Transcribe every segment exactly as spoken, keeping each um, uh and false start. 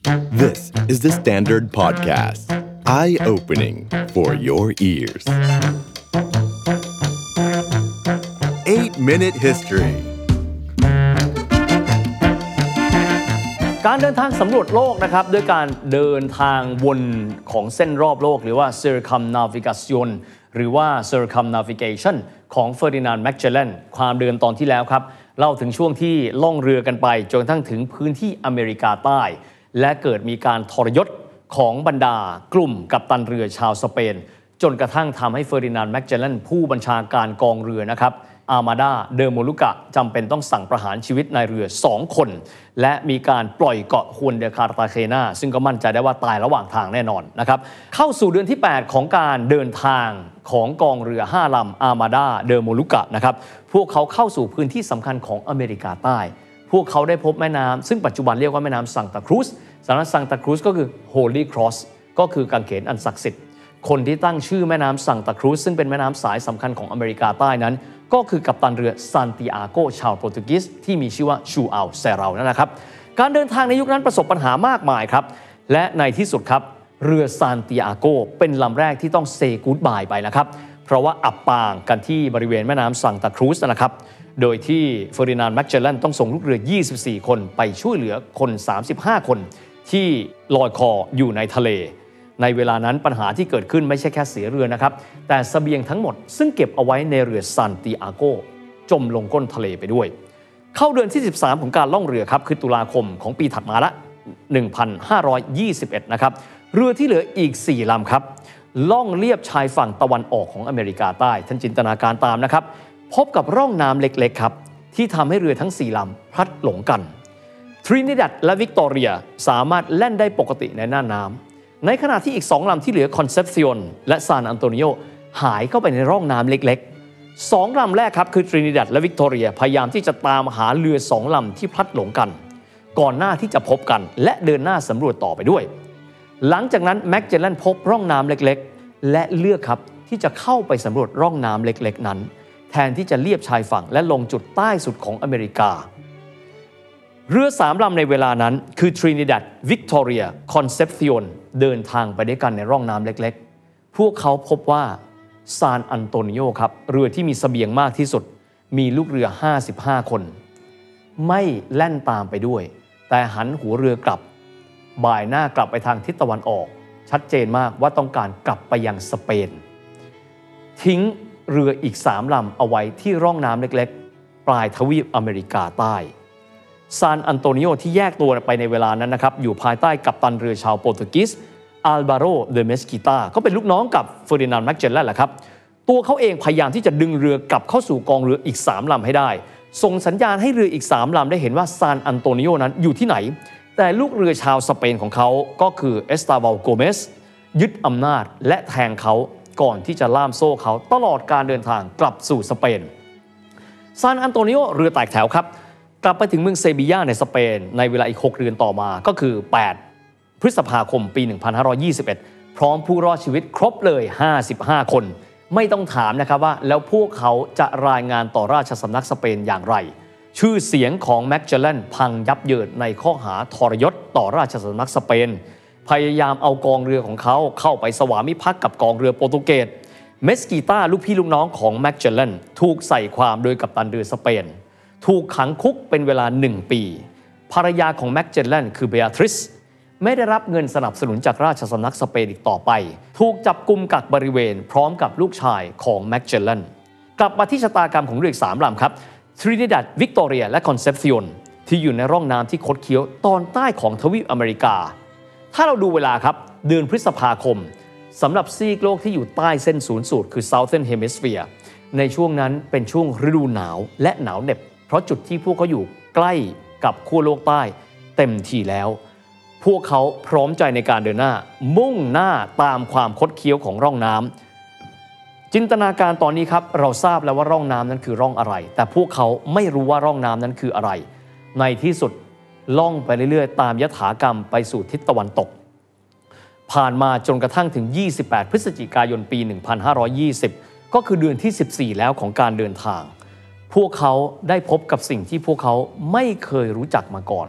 This is the Standard Podcast. Eye-opening for your ears. eight minute History การเดินทางสำรวจโลกนะครับด้วยการเดินทางวนของเส้นรอบโลกหรือว่า circumnavigation หรือว่า circumnavigation ของเฟอร์ดินานด์แมกเจลลันความเดินตอนที่แล้วครับเล่าถึงช่วงที่ล่องเรือกันไปจนกระทั่งถึงพื้นที่อเมริกาใต้และเกิดมีการทรยศของบรรดากลุ่มกัปตันเรือชาวสเปนจนกระทั่งทำให้เฟอร์ดินานด์แมกเจลลันผู้บัญชาการกองเรือนะครับอาร์มาดาเดอโมลูกะจำเป็นต้องสั่งประหารชีวิตนายเรือสองคนและมีการปล่อยเกาะฮวนเดคาร์ตาเคนาซึ่งก็มั่นใจได้ว่าตายระหว่างทางแน่นอนนะครับเข้าสู่เดือนที่แปดของการเดินทางของกองเรือห้าลำอาร์มาดาเดอโมลูกะนะครับพวกเขาเข้าสู่พื้นที่สำคัญของอเมริกาใต้พวกเขาได้พบแม่น้ำซึ่งปัจจุบันเรียกว่าแม่น้ำซังตาครูซสำนักซังตาครูซก็คือ Holy Cross ก็คือกางเขนอันศักดิ์สิทธิ์คนที่ตั้งชื่อแม่น้ำซังตาครูซซึ่งเป็นแม่น้ำสายสำคัญของอเมริกาใต้นั้นก็คือกัปตันเรือซานติอาโกชาวโปรตุเกสที่มีชื่อว่าชูอัลเซรานั่นนะครับการเดินทางในยุคนั้นประสบปัญหามากมายครับและในที่สุดครับเรือซานติอาโกเป็นลำแรกที่ต้องเซกู๊ดบายไปนะครับเพราะว่าอับปางกันที่บริเวณแม่น้ำซังตาครูซนะครับโดยที่เฟอร์ดินานด์แมกเจลลันต้องส่งลูกเรือยี่สิบสี่คนไปช่วยเหลือคนสามสิบห้าคนที่ลอยคออยู่ในทะเลในเวลานั้นปัญหาที่เกิดขึ้นไม่ใช่แค่เสียเรือนะครับแต่เสบียงทั้งหมดซึ่งเก็บเอาไว้ในเรือซานติอาโกจมลงก้นทะเลไปด้วยเข้าเดือนที่สิบสามของการล่องเรือครับคือตุลาคมของปีถัดมาละหนึ่งพันห้าร้อยยี่สิบเอ็ดนะครับเรือที่เหลืออีกสี่ลำครับล่องเลียบชายฝั่งตะวันออกของอเมริกาใต้ท่านจินตนาการตามนะครับพบกับร่องน้ำเล็กๆครับที่ทำให้เรือทั้งสี่ลำพลัดหลงกันทรินิดัดและวิกตอเรียสามารถแล่นได้ปกติในหน้าน้ำในขณะที่อีกสองลำที่เหลือคอนเซปซิออนและซานอันโตนิโอหายเข้าไปในร่องน้ำเล็กๆสองลำแรกครับคือทรินิดัดและวิกตอเรียพยายามที่จะตามหาเรือสองลำที่พลัดหลงกันก่อนหน้าที่จะพบกันและเดินหน้าสำรวจต่อไปด้วยหลังจากนั้นแมกเจลลันพบร่องน้ำเล็กๆและเลือกครับที่จะเข้าไปสำรวจร่องน้ำเล็กๆนั้นแทนที่จะเลียบชายฝั่งและลงจุดใต้สุดของอเมริกาเรือสามลำในเวลานั้นคือทรินิดัดวิกตอเรียคอนเซปซิออนเดินทางไปด้วยกันในร่องน้ำเล็กๆพวกเขาพบว่าซานอันโตนิโอครับเรือที่มีเสบียงมากที่สุดมีลูกเรือห้าสิบห้าคนไม่แล่นตามไปด้วยแต่หันหัวเรือกลับบ่ายหน้ากลับไปทางทิศตะวันออกชัดเจนมากว่าต้องการกลับไปยังสเปนทิ้งเรืออีกสามลำเอาไว้ที่ร่องน้ำเล็กๆปลายทวีปอเมริกาใต้ซานอันโตนิโอที่แยกตัวไปในเวลานั้นนะครับอยู่ภายใต้กัปตันเรือชาวโปรตุเกสอัลบาโรเดเมสกิตาก็เป็นลูกน้องกับเฟอร์ดินานด์แมกเจลลันแหละครับตัวเขาเองพยายามที่จะดึงเรือกลับเข้าสู่กองเรืออีกสามลำให้ได้ส่งสัญญาณให้เรืออีกสามลำได้เห็นว่าซานอันโตนิโอนั้นอยู่ที่ไหนแต่ลูกเรือชาวสเปนของเขาก็คือเอสตาวัลโกเมสยึดอำนาจและแทงเขาก่อนที่จะล่ามโซ่เขาตลอดการเดินทางกลับสู่สเปนซานอันโตนิโอเรือแตกแถวครับกลับไปถึงเมืองเซบียาในสเปนในเวลาอีกหกเดือนต่อมาก็คือแปดพฤษภาคมปีหนึ่งพันห้าร้อยยี่สิบเอ็ดพร้อมผู้รอดชีวิตครบเลยห้าสิบห้าคนไม่ต้องถามนะครับว่าแล้วพวกเขาจะรายงานต่อราชสำนักสเปนอย่างไรชื่อเสียงของแมกเจลลันพังยับเยินในข้อหาทรยศต่อราชสำนักสเปนพยายามเอากองเรือของเขาเข้าไปสวามิภักดิ์กับกองเรือโปรตุเกสเมสกิตาลูกพี่ลูกน้องของแมกเจลลันถูกใส่ความโดยกัปตันเรือสเปนถูกขังคุกเป็นเวลาหนึ่งปีภรรยาของแมกเจลลันคือเบียทริสไม่ได้รับเงินสนับสนุนจากราชสำนักสเปนอีกต่อไปถูกจับกุมกักบริเวณพร้อมกับลูกชายของแมกเจลลันกลับมาที่ชะตากรรมของเรืออีกสามลำครับทรินิดัดวิกตอเรียและคอนเซปซิออนที่อยู่ในร่องน้ำที่คดเคี้ยวตอนใต้ของทวีปอเมริกาถ้าเราดูเวลาครับเดือนพฤษภาคมสำหรับซีกโลกที่อยู่ใต้เส้นศูนย์สูตรคือ Southern Hemisphere ในช่วงนั้นเป็นช่วงฤดูหนาวและหนาวเหน็บเพราะจุดที่พวกเขาอยู่ใกล้กับขั้วโลกใต้เต็มทีแล้วพวกเขาพร้อมใจในการเดินหน้ามุ่งหน้าตามความคดเคี้ยวของร่องน้ำจินตนาการตอนนี้ครับเราทราบแล้วว่าร่องน้ำนั้นคือร่องอะไรแต่พวกเขาไม่รู้ว่าร่องน้ำนั้นคืออะไรในที่สุดล่องไปเรื่อยๆตามยถากรรมไปสู่ทิศตะวันตกผ่านมาจนกระทั่งถึงยี่สิบแปดพฤศจิกายนปีหนึ่งพันห้าร้อยยี่สิบก็คือเดือนที่สิบสี่แล้วของการเดินทางพวกเขาได้พบกับสิ่งที่พวกเขาไม่เคยรู้จักมาก่อน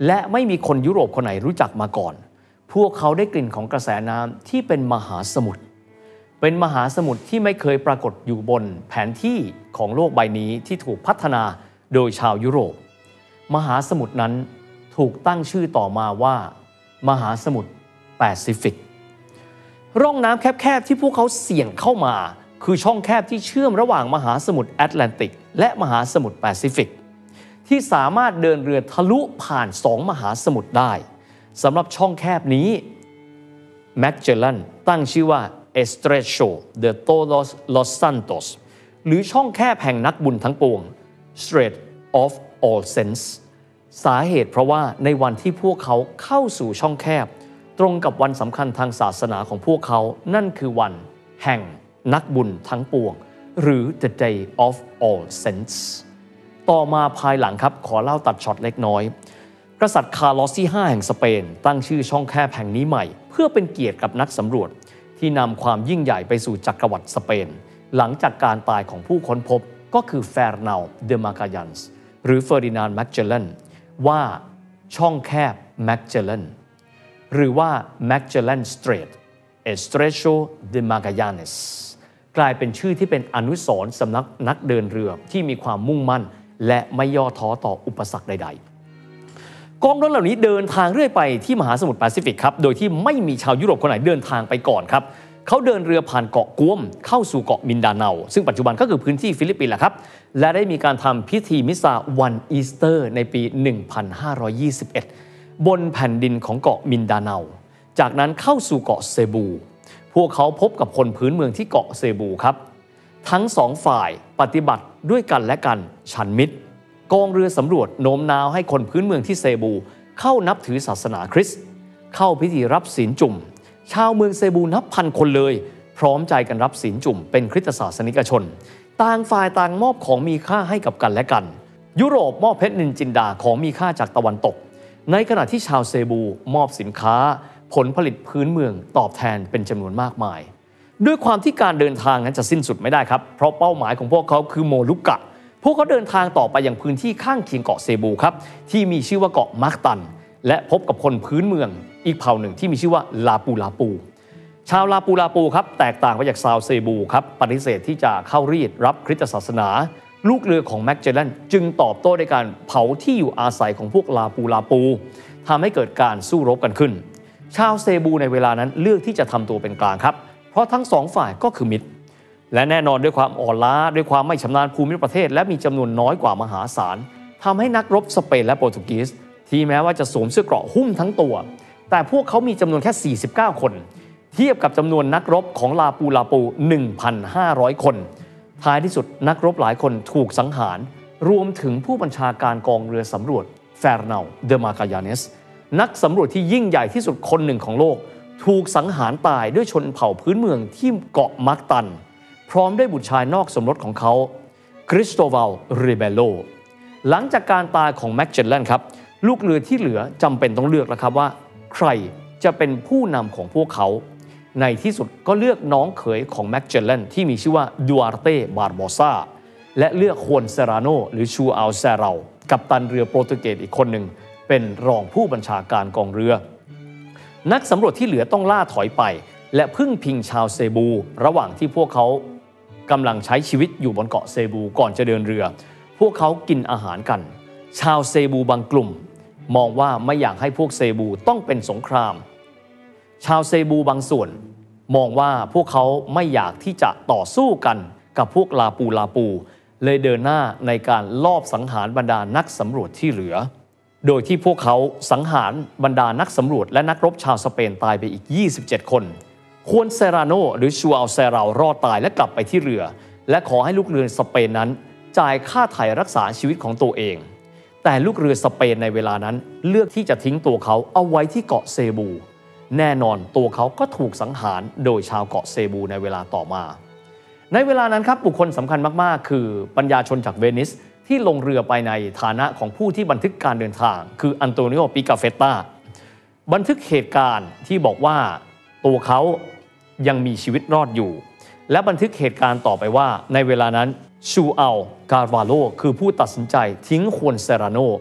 และไม่มีคนยุโรปคนไหนรู้จักมาก่อนพวกเขาได้กลิ่นของกระแสน้ำที่เป็นมหาสมุทรเป็นมหาสมุทรที่ไม่เคยปรากฏอยู่บนแผนที่ของโลกใบนี้ที่ถูกพัฒนาโดยชาวยุโรปมหาสมุทรนั้นถูกตั้งชื่อต่อมาว่ามหาสมุทรแปซิฟิกร่องน้ำแคบๆที่พวกเขาเสี่ยงเข้ามาคือช่องแคบที่เชื่อมระหว่างมหาสมุทรแอตแลนติกและมหาสมุทรแปซิฟิกที่สามารถเดินเรือทะลุผ่านสองมหาสมุทรได้สำหรับช่องแคบนี้แมกเจลลันตั้งชื่อว่า Estrecho de Todos los Santos หรือช่องแคบแห่งนักบุญทั้งปวง Strait of All Saints สาเหตุเพราะว่าในวันที่พวกเขาเข้าสู่ช่องแคบตรงกับวันสำคัญทางศาสนาของพวกเขานั่นคือวันแห่งนักบุญทั้งปวงหรือ The Day of All Saints ต่อมาภายหลังครับขอเล่าตัดช็อตเล็กน้อยกษัตริย์คาร์ลอสที่ห้าแห่งสเปนตั้งชื่อช่องแคบแห่งนี้ใหม่เพื่อเป็นเกียรติกับนักสำรวจที่นำความยิ่งใหญ่ไปสู่จักรวรรดิสเปนหลังจากการตายของผู้ค้นพบก็คือเฟร์นัลเดมาการันส์หรือเฟอร์ดินานด์แมกเจลลันว่าช่องแคบแมกเจลลันหรือว่า Magellan Strait Estrecho de Magallanes กลายเป็นชื่อที่เป็นอนุสรณ์สำนักนักเดินเรือที่มีความมุ่งมั่นและไม่ย่อท้อต่ออุปสรรคใดๆกองเรือเหล่านี้เดินทางเรื่อยไปที่มหาสมุทรแปซิฟิกครับโดยที่ไม่มีชาวยุโรปคนไหนเดินทางไปก่อนครับเขาเดินเรือผ่านเกาะกัวมเข้าสู่เกาะมินดาเนาซึ่งปัจจุบันก็คือพื้นที่ฟิลิปปินส์แหละครับและได้มีการทำพิธีมิซาวันอีสเตอร์ในปี หนึ่งพันห้าร้อยยี่สิบเอ็ดบนแผ่นดินของเกาะมินดาเนาจากนั้นเข้าสู่เกาะเซบูพวกเขาพบกับคนพื้นเมืองที่เกาะเซบูครับทั้งสองฝ่ายปฏิบัติด้วยกันและกันฉันมิตรกองเรือสำรวจโน้มน้าวให้คนพื้นเมืองที่เซบูเข้านับถือศาสนาคริสต์เข้าพิธีรับศีลจุ่มชาวเมืองเซบูนับพันคนเลยพร้อมใจกันรับศีลจุ่มเป็นคริสตศาสนิกชนต่างฝ่ายต่างมอบของมีค่าให้กับกันและกันยุโรปมอบเพชรนินจินดาของมีค่าจากตะวันตกในขณะที่ชาวเซบูมอบสินค้าผลผลิตพื้นเมืองตอบแทนเป็นจำนวนมากมายด้วยความที่การเดินทางนั้นจะสิ้นสุดไม่ได้ครับเพราะเป้าหมายของพวกเขาคือโมลุกะพวกเขาเดินทางต่อไปยังพื้นที่ข้างเคียงเกาะเซบูครับที่มีชื่อว่าเกาะมาร์กตันและพบกับคนพื้นเมืองอีกเผ่าหนึ่งที่มีชื่อว่าลาปูลาปูชาวลาปูลาปูครับแตกต่างไปจากชาวเซบูครับปฏิเสธที่จะเข้ารีดรับคริสตศาสนาลูกเรือของแมกเจลลันจึงตอบโต้ด้วยการเผาที่อยู่อาศัยของพวกลาปูลาปูทำให้เกิดการสู้รบกันขึ้นชาวเซบูในเวลานั้นเลือกที่จะทำตัวเป็นกลางครับเพราะทั้งสองฝ่ายก็คือมิตรและแน่นอนด้วยความอ่อนล้าด้วยความไม่ชำนาญภูมิประเทศและมีจำนวนน้อยกว่ามหาศาลทำให้นักรบสเปนและโปรตุเกสที่แม้ว่าจะสวมเสื้อเกราะหุ้มทั้งตัวแต่พวกเขามีจำนวนแค่สี่สิบเก้าคนเทียบกับจำนวนนักรบของลาปูลาปู หนึ่งพันห้าร้อย คนท้ายที่สุดนักรบหลายคนถูกสังหารรวมถึงผู้บัญชาการกองเรือสำรวจเฟร์นัลเดมาการาเนสนักสำรวจที่ยิ่งใหญ่ที่สุดคนหนึ่งของโลกถูกสังหารตายด้วยชนเผ่าพื้นเมืองที่เกาะมาร์กตันพร้อมด้วยบุตรชายนอกสมรสของเขาคริสโตวัลเรเบโลหลังจากการตายของแมกเจลลันครับลูกเรือที่เหลือจำเป็นต้องเลือกแล้วครับว่าใครจะเป็นผู้นำของพวกเขาในที่สุดก็เลือกน้องเขยของแมกเจลลันที่มีชื่อว่าดูอาร์เต้บาร์โบซาและเลือกฮวนเซราโนหรือชูอัลเซราลกัปตันเรือโปรตุเกสอีกคนหนึ่งเป็นรองผู้บัญชาการกองเรือนักสำรวจที่เหลือต้องล่าถอยไปและพึ่งพิงชาวเซบูระหว่างที่พวกเขากำลังใช้ชีวิตอยู่บนเกาะเซบูก่อนจะเดินเรือพวกเขากินอาหารกันชาวเซบูบางกลุ่มมองว่าไม่อยากให้พวกเซบูต้องเป็นสงครามชาวเซบูบางส่วนมองว่าพวกเขาไม่อยากที่จะต่อสู้กันกับพวกลาปูลาปูเลยเดินหน้าในการลอบสังหารบรรดานักสำรวจที่เหลือโดยที่พวกเขาสังหารบรรดานักสำรวจและนักรบชาวสเปนตายไปอีกยี่สิบเจ็ดคนฮวนเซราโนหรือชูอัลเซราลรอดตายและกลับไปที่เรือและขอให้ลูกเรือสเปนนั้นจ่ายค่าไถ่รักษาชีวิตของตัวเองแต่ลูกเรือสเปนในเวลานั้นเลือกที่จะทิ้งตัวเขาเอาไว้ที่เกาะเซบูแน่นอนตัวเขาก็ถูกสังหารโดยชาวเกาะเซบูในเวลาต่อมาในเวลานั้นครับบุคคลสำคัญมากๆคือปัญญาชนจากเวนิสที่ลงเรือไปในฐานะของผู้ที่บันทึกการเดินทางคืออันโตนิโอ ปิกาเฟตตาบันทึกเหตุการณ์ที่บอกว่าตัวเขายังมีชีวิตรอดอยู่และบันทึกเหตุการณ์ต่อไปว่าในเวลานั้นชูอัล การ์วาโลคือผู้ตัดสินใจทิ้งฮวนเซราโนเ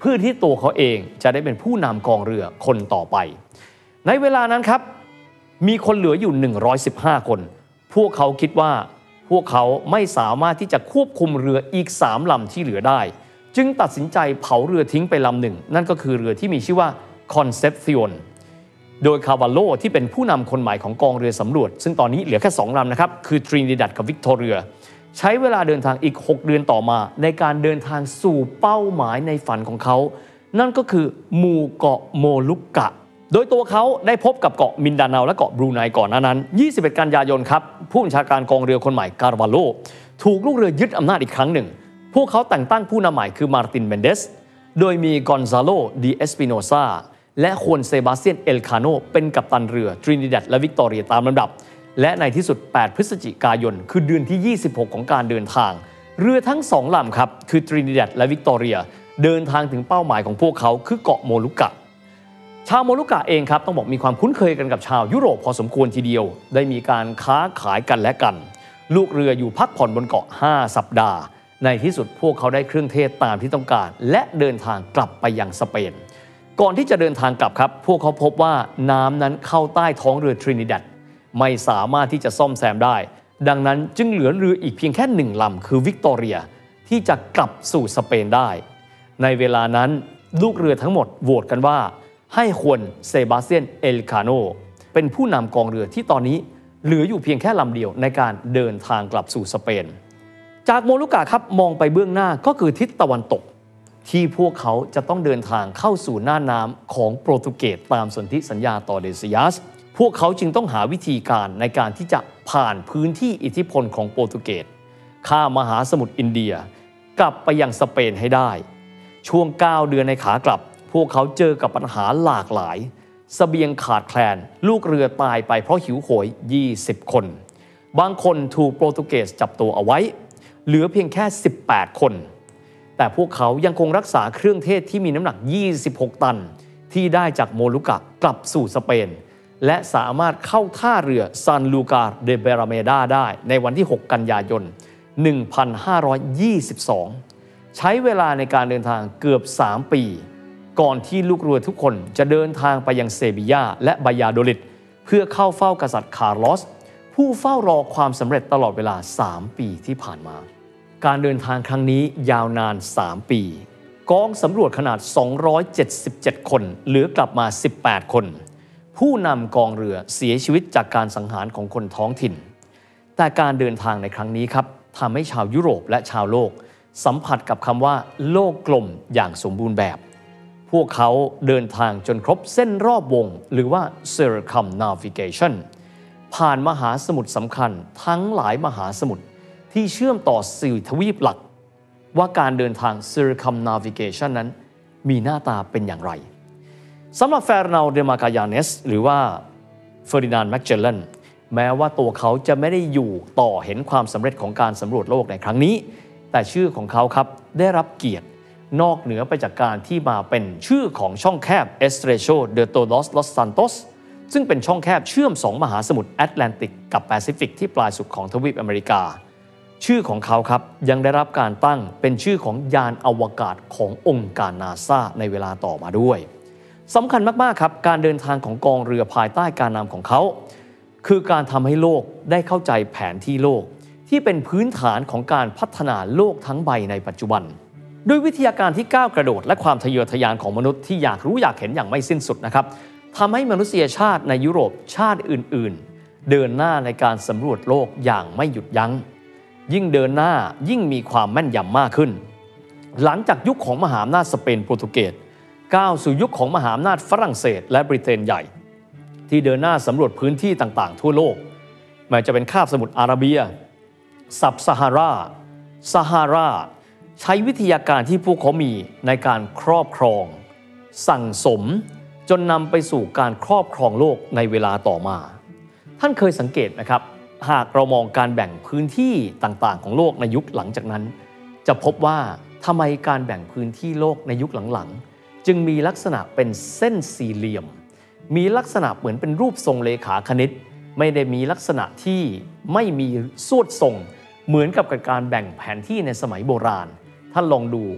พื่อที่ตัวเขาเองจะได้เป็นผู้นำกองเรือคนต่อไปในเวลานั้นครับมีคนเหลืออยู่หนึ่งร้อยสิบห้าคนพวกเขาคิดว่าพวกเขาไม่สามารถที่จะควบคุมเรืออีกสามลำที่เหลือได้จึงตัดสินใจเผาเรือทิ้งไปลำหนึ่งนั่นก็คือเรือที่มีชื่อว่า Concepcion โดยคาร์วาโลที่เป็นผู้นำคนใหม่ของกองเรือสำรวจซึ่งตอนนี้เหลือแค่สองลำนะครับคือ Trinidad กับ Victoria ใช้เวลาเดินทางอีกหกเดือนต่อมาในการเดินทางสู่เป้าหมายในฝันของเขานั่นก็คือหมู่เกาะโมลุกกะโดยตัวเขาได้พบกับเกาะมินดาเนาและเกาะบรูไนก่อนหน้านั้นยี่สิบเอ็ดกันยายนครับผู้บัญชาการกองเรือคนใหม่คาร์วาโลถูกลูกเรือยึดอำนาจอีกครั้งหนึ่งพวกเขาแต่งตั้งผู้นำใหม่คือมาร์ตินเมนเดสโดยมีกอนซาโลดีเอสปิโนซาและควนเซบาสเตียนเอลคาโนเป็นกัปตันเรือทรินิดัดและวิกตอเรียตามลำดับและในที่สุดแปดพฤศจิกายนคือเดือนที่ยี่สิบหกของการเดินทางเรือทั้งสองลำครับคือทรินิดัดและวิกตอเรียเดินทางถึงเป้าหมายของพวกเขาคือเกาะโมลุกะชาวโมลุกะเองครับต้องบอกมีความคุ้นเคยกันกับชาวยุโรปพอสมควรทีเดียวได้มีการค้าขายกันและกันลูกเรืออยู่พักผ่อนบนเกาะห้าสัปดาห์ในที่สุดพวกเขาได้เครื่องเทศตามที่ต้องการและเดินทางกลับไปยังสเปนก่อนที่จะเดินทางกลับครับพวกเขาพบว่าน้ำนั้นเข้าใต้ท้องเรือทรินิดัดไม่สามารถที่จะซ่อมแซมได้ดังนั้นจึงเหลือเรืออีกเพียงแค่หนึ่งลำคือวิกตอเรียที่จะกลับสู่สเปนได้ในเวลานั้นลูกเรือทั้งหมดโหวตกันว่าให้ควนเซบาสเตียนเอลคาโนเป็นผู้นำกองเรือที่ตอนนี้เหลืออยู่เพียงแค่ลำเดียวในการเดินทางกลับสู่สเปนจากโมลุกะครับมองไปเบื้องหน้าก็คือทิศตะวันตกที่พวกเขาจะต้องเดินทางเข้าสู่น่านน้ำของโปรตุเกสตามสนธิสัญญาตอร์เดซิยัสพวกเขาจึงต้องหาวิธีการในการที่จะผ่านพื้นที่อิทธิพลของโปรตุเกสข้ามมหาสมุทรอินเดียกลับไปยังสเปนให้ได้ช่วงเก้าเดือนในขากลับพวกเขาเจอกับปัญหาหลากหลายเสบียงขาดแคลนลูกเรือตายไปเพราะหิวโหยยี่สิบคนบางคนถูกโปรตุเกสจับตัวเอาไว้เหลือเพียงแค่สิบแปดคนแต่พวกเขายังคงรักษาเครื่องเทศที่มีน้ำหนักยี่สิบหกตันที่ได้จากโมลุกะกลับสู่สเปนและสามารถเข้าท่าเรือซานลูกาเดเบราเมดาได้ในวันที่หกกันยายนหนึ่งพันห้าร้อยยี่สิบสองใช้เวลาในการเดินทางเกือบสามปีก่อนที่ลูกเรือทุกคนจะเดินทางไปยังเซบียาและบายาโดลิดเพื่อเข้าเฝ้ากษัตริย์คาร์ลอสผู้เฝ้ารอความสำเร็จตลอดเวลาสามปีที่ผ่านมาการเดินทางครั้งนี้ยาวนานสามปีกองสำรวจขนาดสองร้อยเจ็ดสิบเจ็ดคนเหลือกลับมาสิบแปดคนผู้นำกองเรือเสียชีวิตจากการสังหารของคนท้องถิ่นแต่การเดินทางในครั้งนี้ครับทำให้ชาวยุโรปและชาวโลกสัมผัสกับคำว่าโลกกลมอย่างสมบูรณ์แบบพวกเขาเดินทางจนครบเส้นรอบวงหรือว่า circumnavigation ผ่านมหาสมุทรสำคัญทั้งหลายมหาสมุทรที่เชื่อมต่อสี่ทวีปหลักว่าการเดินทาง circumnavigation นั้นมีหน้าตาเป็นอย่างไรสำหรับเฟร์นัลเดมากายาเนสหรือว่าเฟอร์ดินานด์แมกเจลเลนแม้ว่าตัวเขาจะไม่ได้อยู่ต่อเห็นความสำเร็จของการสำรวจโลกในครั้งนี้แต่ชื่อของเขาครับได้รับเกียรตินอกเหนือไปจากการที่มาเป็นชื่อของช่องแคบ Estrecho de Todos los Santos ซึ่งเป็นช่องแคบเชื่อมสองมหาสมุทรแอตแลนติกกับแปซิฟิกที่ปลายสุดของทวีปอเมริกาชื่อของเขาครับยังได้รับการตั้งเป็นชื่อของยานอวกาศขององค์การนาซาในเวลาต่อมาด้วยสำคัญมากๆครับการเดินทางของกองเรือภายใต้การนำของเขาคือการทำให้โลกได้เข้าใจแผนที่โลกที่เป็นพื้นฐานของการพัฒนาโลกทั้งใบในปัจจุบันด้วยวิทยาการที่ก้าวกระโดดและความทะเยอทะยานของมนุษย์ที่อยากรู้อยากเห็นอย่างไม่สิ้นสุดนะครับทำให้มนุษยชาติในยุโรปชาติอื่นๆเดินหน้าในการสำรวจโลกอย่างไม่หยุดยั้งยิ่งเดินหน้ายิ่งมีความแม่นยำมากขึ้นหลังจากยุคของมหาอำนาจสเปนโปรตุเกสก้าวสู่ยุคของมหาอำนาจฝรั่งเศสและบริเตนใหญ่ที่เดินหน้าสำรวจพื้นที่ต่างๆทั่วโลกไม่ว่าจะเป็นคาบสมุทรอาระเบียซับซาฮาราซาฮาราใช้วิทยาการที่พวกเขามีในการครอบครองสั่งสมจนนำไปสู่การครอบครองโลกในเวลาต่อมาท่านเคยสังเกตไหมครับหากเรามองการแบ่งพื้นที่ต่างๆของโลกในยุคหลังจากนั้นจะพบว่าทำไมการแบ่งพื้นที่โลกในยุคหลังๆจึงมีลักษณะเป็นเส้นสี่เหลี่ยมมีลักษณะเหมือนเป็นรูปทรงเลขาคณิตไม่ได้มีลักษณะที่ไม่มีสวดทรงเหมือนกับการแบ่งแผนที่ในสมัยโบราณท่านลองดู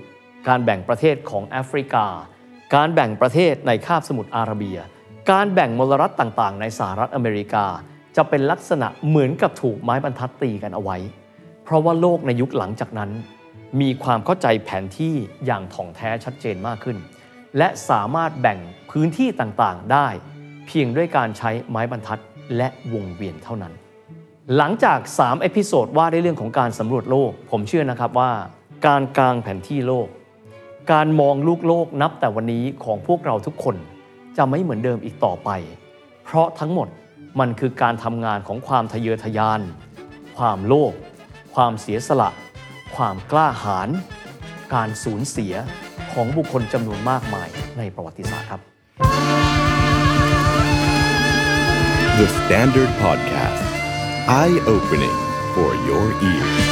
การแบ่งประเทศของแอฟริกาการแบ่งประเทศในคาบสมุทรอาระเบียการแบ่งมลรัฐต่างๆในสหรัฐอเมริกาจะเป็นลักษณะเหมือนกับถูกไม้บรรทัดตีกันเอาไว้เพราะว่าโลกในยุคหลังจากนั้นมีความเข้าใจแผนที่อย่างถ่องแท้ชัดเจนมากขึ้นและสามารถแบ่งพื้นที่ต่างๆได้เพียงด้วยการใช้ไม้บรรทัดและวงเวียนเท่านั้นหลังจากสามเอพิโซดว่าด้วยเรื่องของการสำรวจโลกผมเชื่อนะครับว่าการกางแผนที่โลกการมองลูกโลกนับแต่วันนี้ของพวกเราทุกคนจะไม่เหมือนเดิมอีกต่อไปเพราะทั้งหมดมันคือการทำงานของความทะเยอทะยานความโลภความเสียสละความกล้าหาญการสูญเสียของบุคคลจำนวนมากมายในประวัติศาสตร์ครับ The Standard Podcast Eye Opening for Your Ears